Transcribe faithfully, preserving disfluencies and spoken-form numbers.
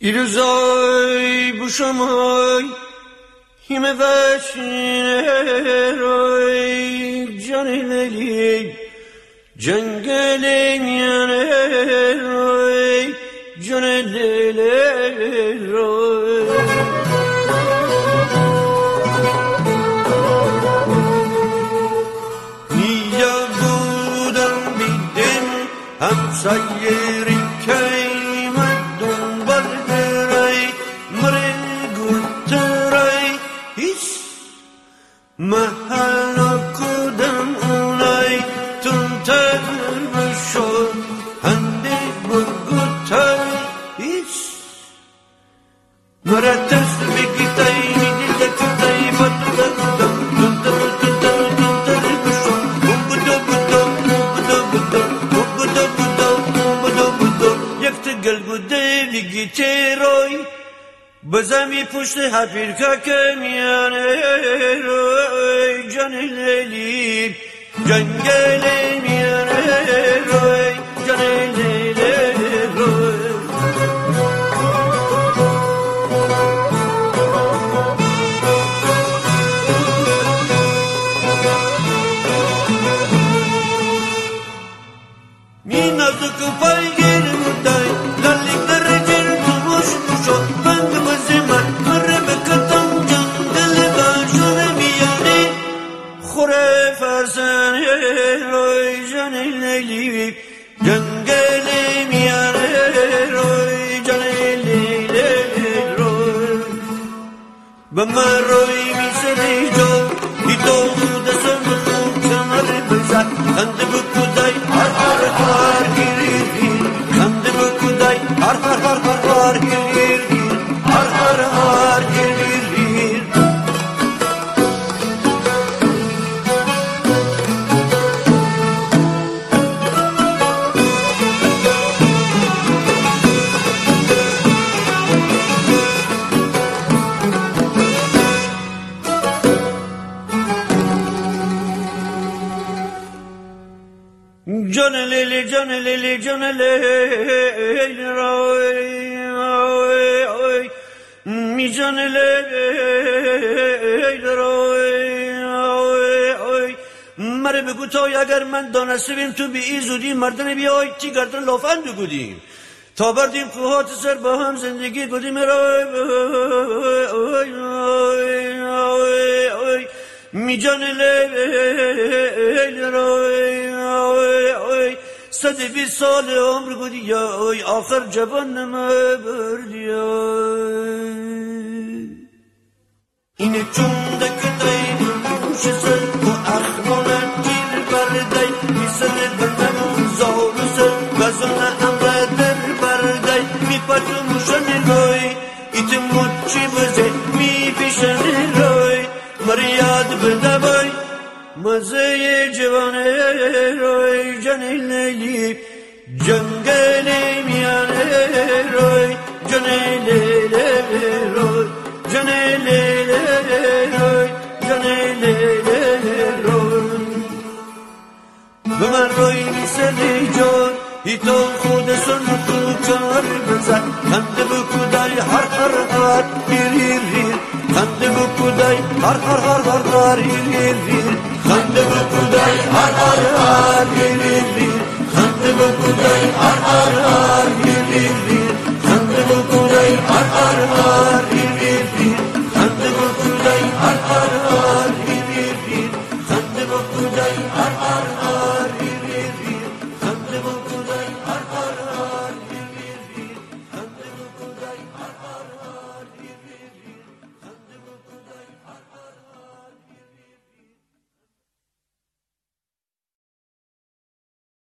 İruzay bu şamay hime veşineroy canileli cengelin yaneroy canileleroy niye budan bidin hem sayeri keymeddun barderay mre gutteray his mahalo kudam unay tuntar bishon hande burgutay his maratas bigitay nidilde kutay batuda kudam tuntar tuntar tuntar bishon bugudo budo bugudo budo bugudo budo bugudo budo yakta gel gude bigiteroy بزمی پشت حفیر که میانه روی جانیلی جنگل میانه روی جانیلی روی می نزدیک پای گیر مدای لالیک در جر تو مش شد فرسان روی جانیلی جنگل میانه روی جانیلی روی بما روی میسری جو ایتو دستم خوب کنار بزن خند بکودای هر هر هر گیری خند بکودای هر هر هر هر گیری هر هر هر گیری Canı lili canı lili canı lili roy roy roy mi canı lili roy roy roy مر بگو تا اگر من دانستم تو بی زودی مردن بیای چی گردن لافن بگودیم تا بردیم کوهات سر با هم زندگی بودیم روی روی روی روی می جان لیل روی روی صد بیست سال عمر بودی یا آخر جوان نما بردی اینه چون دکتای بوش سر و اخمانم گیر بردی میسن بردم زار سر وزن امر در بردی می پتو موشن روی ایتم مچی بزه می پیشن روی مریاد بدبای مزه جوانه روی جانیلی جنگلی میانه روی جانیلی روی جانیلی روی جانیلی روی به من روی میسلی جان ای تو خود سن تو کار بزن خند بکودای هر هر هر بیری ریر خند بکودای هر هر هر هر هر ریر خند بکودای هر هر هر ریر خند بکودای هر هر هر ریر خند بکودای هر هر هر ریر خند بکودای هر هر هر